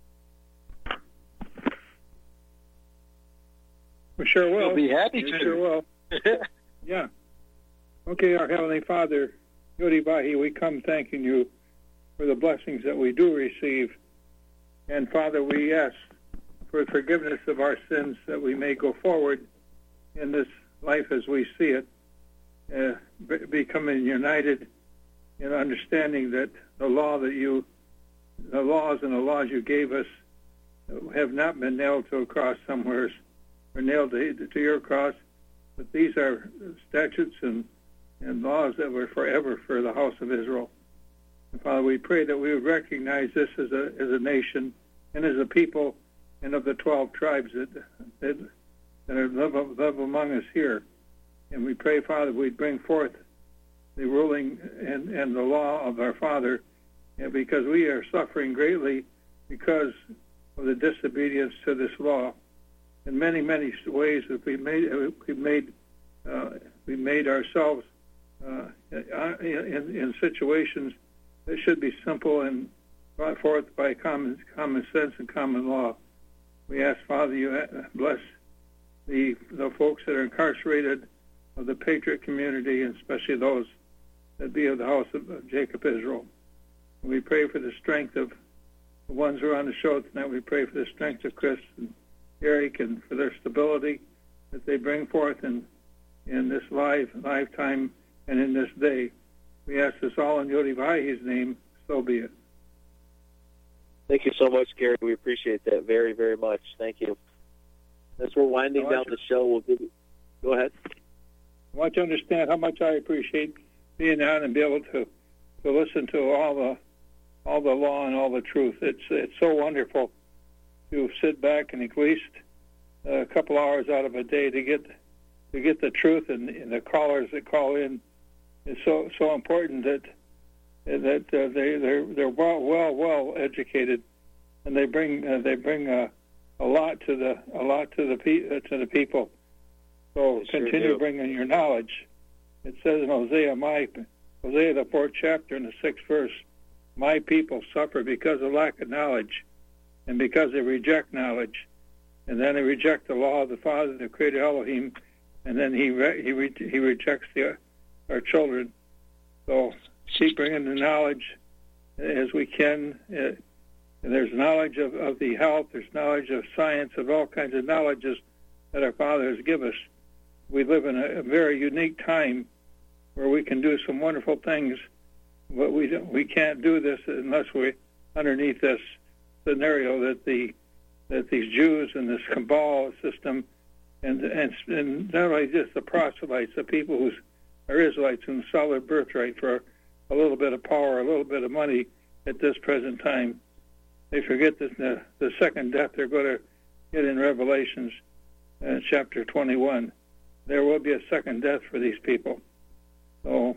We sure will. I'll be happy to. We sure will. Yeah. Okay, our Heavenly Father, Yodivahi, we come thanking you for the blessings that we do receive. And Father, we ask for forgiveness of our sins that we may go forward in this life as we see it, becoming united in understanding that the laws and the laws you gave us have not been nailed to a cross somewhere or nailed to your cross, but these are statutes and laws that were forever for the house of Israel. And Father, we pray that we would recognize this as a nation and as a people and of the 12 tribes that live among us here. And we pray, Father, we'd bring forth the ruling and the law of our Father, because we are suffering greatly because of the disobedience to this law. In many, many ways, we made ourselves in situations that should be simple and brought forth by common sense and common law. We ask, Father, you bless the folks that are incarcerated of the Patriot community, and especially those that be of the house of Jacob Israel. We pray for the strength of the ones who are on the show tonight. We pray for the strength of Chris and Eric and for their stability that they bring forth in this lifetime and in this day. We ask this all in Yodivahi's name, so be it. Thank you so much, Gary. We appreciate that very, very much. Thank you. As we're winding down the show, we'll give you... Go ahead. I want you to understand how much I appreciate being on and be able to listen to all the law and all the truth. It's so wonderful to sit back and at least a couple hours out of a day to get the truth, and the callers that call in is so important that they're well educated, and they bring a lot to the people. So continue bringing your knowledge. It says in Hosea, the 4th chapter and the 6th verse, my people suffer because of lack of knowledge, and because they reject knowledge, and then they reject the law of the Father, the Creator Elohim, and then he rejects our children. So keep bringing the knowledge as we can. And there's knowledge of the health, there's knowledge of science, of all kinds of knowledges that our Father has given us. We live in a very unique time where we can do some wonderful things, but we can't do this unless we're underneath this scenario that these Jews and this cabal system and not only just the proselytes, the people who are Israelites and sell their birthright for a little bit of power, a little bit of money at this present time. They forget that the second death they're going to get in Revelations chapter 21. There will be a second death for these people. So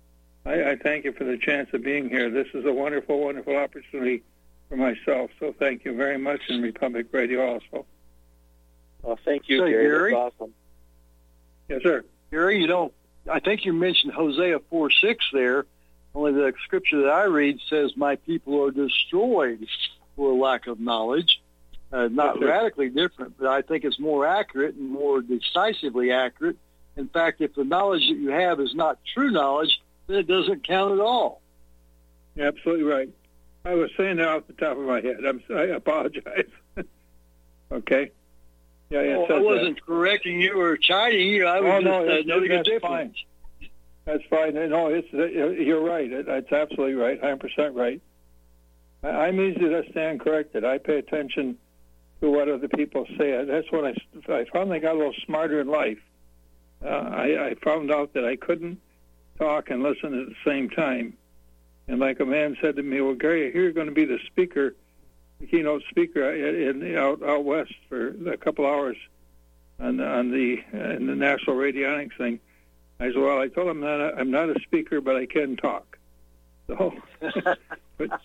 I thank you for the chance of being here. This is a wonderful, wonderful opportunity for myself. So thank you very much, and Republic Radio also. Well, thank you, Gary. That's awesome. Yes, sir. Gary, I think you mentioned Hosea 4:6 there. Only the scripture that I read says, my people are destroyed for lack of knowledge. Not radically different, but I think it's more accurate and more decisively accurate. In fact, if the knowledge that you have is not true knowledge, then it doesn't count at all. You're absolutely right. I was saying that off the top of my head. I apologize. Okay. Yeah, I wasn't correcting you or chiding you. I was just noting a difference. Fine. That's fine. No, you're right. It's absolutely right. 100% right. I'm easy to stand corrected. I pay attention to what other people say. That's what I finally got a little smarter in life. I found out that I couldn't talk and listen at the same time. And like a man said to me, well, Gary, you're going to be the speaker, the keynote speaker out west for a couple hours in the National Radionics thing. I said, well, I told him that I'm not a speaker, but I can talk. So, but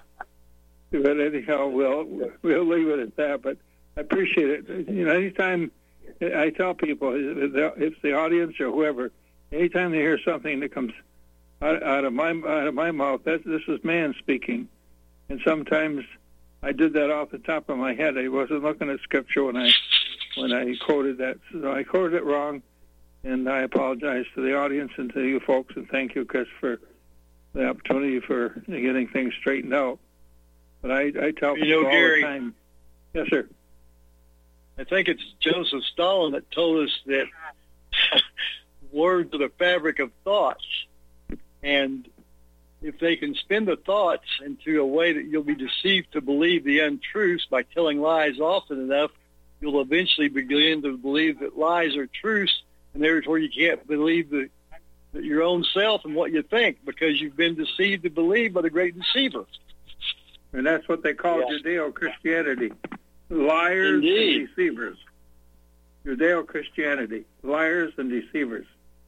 anyhow, we'll leave it at that. But I appreciate it. Anytime I tell people, if the audience or whoever, anytime they hear something that comes out of my mouth, this is man speaking. And sometimes I did that off the top of my head. I wasn't looking at Scripture when I quoted that. So I quoted it wrong, and I apologize to the audience and to you folks, and thank you, Chris, for the opportunity for getting things straightened out. But I tell people all Gary, the time. Yes, sir. I think it's Joseph Stalin that told us that words are the fabric of thoughts. And if they can spin the thoughts into a way that you'll be deceived to believe the untruths by telling lies often enough, you'll eventually begin to believe that lies are truths, and therefore you can't believe that your own self and what you think, because you've been deceived to believe by the great deceiver. And that's what they call Judeo-Christianity. Liars Indeed. and deceivers. Judeo-Christianity. Liars and deceivers.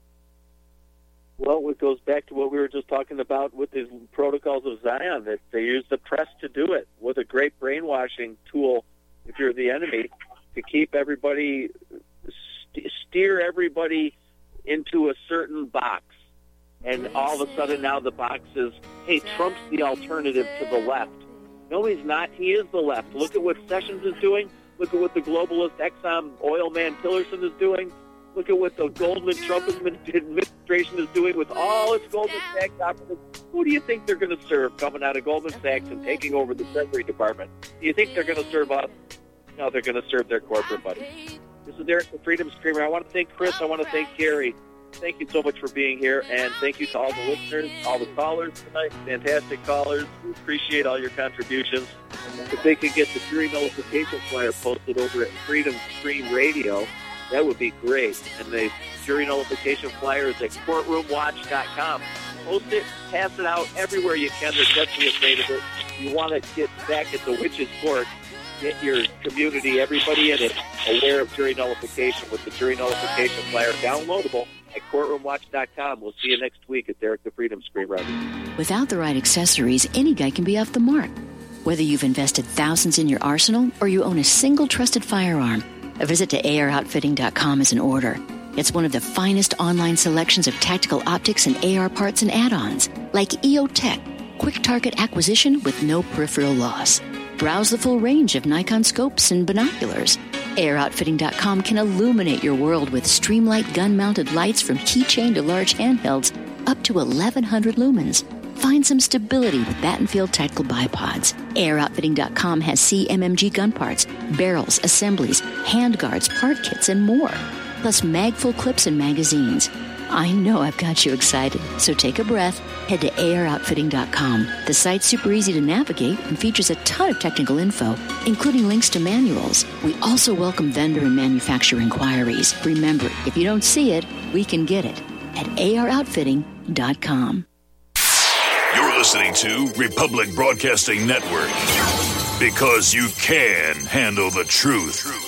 Well, it goes back to what we were just talking about with the protocols of Zion, that they use the press to do it. What a great brainwashing tool, if you're the enemy, to keep everybody, steer everybody into a certain box. And all of a sudden now the box is, hey, Trump's the alternative to the left. No, he's not. He is the left. Look at what Sessions is doing. Look at what the globalist Exxon oil man Tillerson is doing. Look at what the Goldman Trump administration is doing with all its Goldman Sachs operatives. Who do you think they're going to serve coming out of Goldman Sachs and taking over the Treasury Department? Do you think they're going to serve us? No, they're going to serve their corporate buddies. This is Eric, the Freedom Screamer. I want to thank Chris. I want to thank Gary. Thank you so much for being here, and thank you to all the listeners, all the callers tonight, fantastic callers. We appreciate all your contributions. If they could get the jury notification flyer posted over at Freedom Scream Radio, that would be great. And the jury notification flyer is at courtroomwatch.com. Post it, pass it out everywhere you can. They're definitely afraid of it. You want to get back at the witch's court, get your community, everybody in it, aware of jury notification with the jury notification flyer downloadable at courtroomwatch.com. We'll see you next week at Derek the Freedom Screamer. Without the right accessories, any guy can be off the mark. Whether you've invested thousands in your arsenal or you own a single trusted firearm, a visit to AROutfitting.com is in order. It's one of the finest online selections of tactical optics and AR parts and add-ons, like EOTech, quick target acquisition with no peripheral loss. Browse the full range of Nikon scopes and binoculars. AROutfitting.com can illuminate your world with Streamlight gun-mounted lights from keychain to large handhelds up to 1,100 lumens. Find some stability with Battenfield Tactical Bipods. AROutfitting.com has CMMG gun parts, barrels, assemblies, handguards, part kits, and more. Plus mag-full clips and magazines. I know I've got you excited, so take a breath. Head to AROutfitting.com. The site's super easy to navigate and features a ton of technical info, including links to manuals. We also welcome vendor and manufacturer inquiries. Remember, if you don't see it, we can get it at AROutfitting.com. You're listening to Republic Broadcasting Network, because you can handle the truth.